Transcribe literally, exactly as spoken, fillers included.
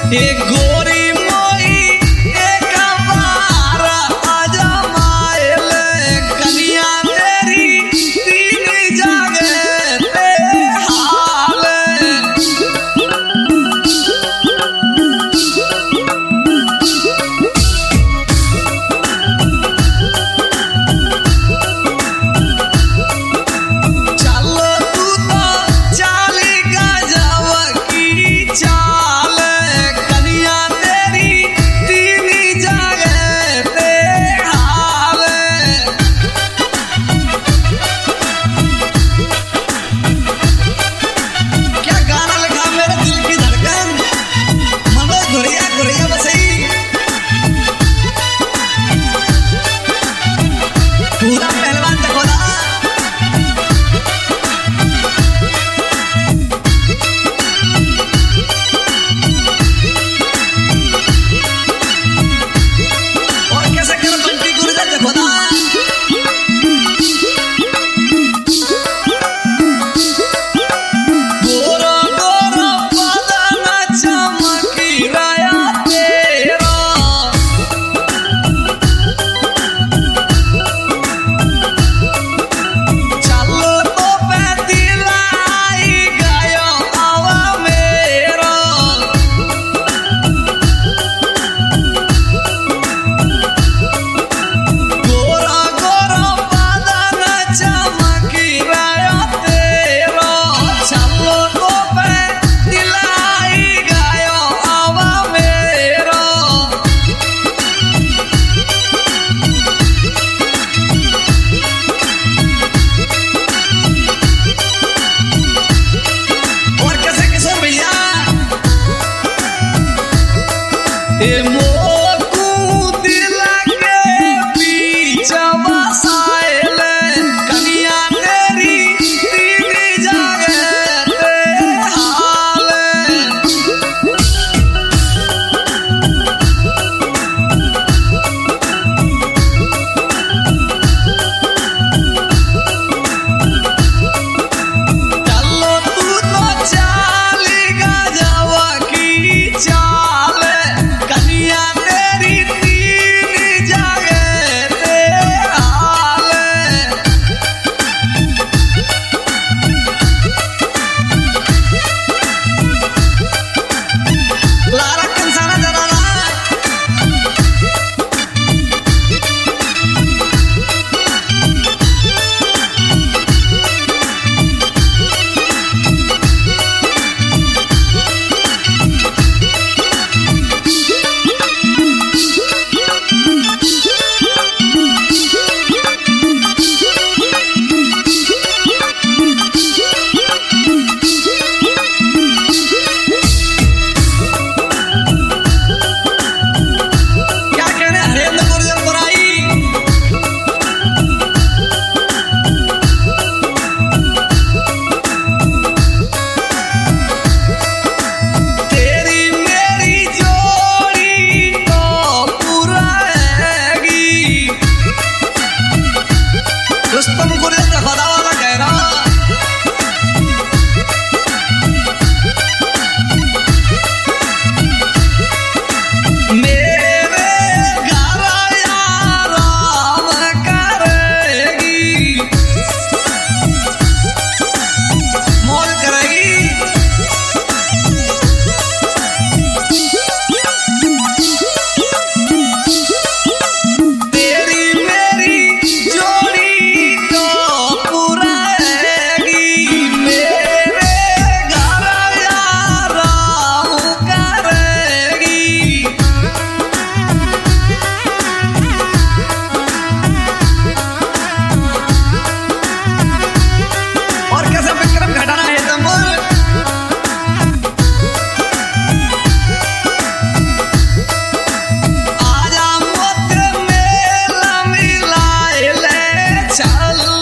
एक गोरी मोई एक बार आजा मायल कनिया तेरी तीन जागे ते हाल चलो तू तो चाली गजब की चाल कनिया तेरी तीन जागे ते हाल क्या गाना लिखा मेरे दिल की धड़कन मनो घुरिया घुरिया बसई पूरा पहलवान देखो ना और कैसे कर बंटी गुर्दा देखो ना गोरो गोरो बदन चमकी रया तेरा चलो तो पे दिलाई गयो आवा मेरा गोरा गोरा बदन चमकी रया तेरा चलो तो पे दिलाई गयो आवा मेरा और कैसे कैसे भैया ए मोकू दिल के बीच बसायल कनिया तेरी तीन जागे ते हाल चलो तू तो चाली गजब की चाल कनिया तेरी तीन जागे ते हाल लारा कंसाना जरा ना क्या कहने हरेंद्र गुर्जर बुराई तेरी मेरी जोड़ी तो पुराएगी रुस्तम गुर्जर का खुदा वाला कह रहा मेरे घर आराम करेगी मौज करेगी तेरी मेरी जोड़ी तो पुराएगी मेरे घर आराम करेगी और कैसे विक्रम घटाना है तुम आजा मत मेला मिलाए ले चल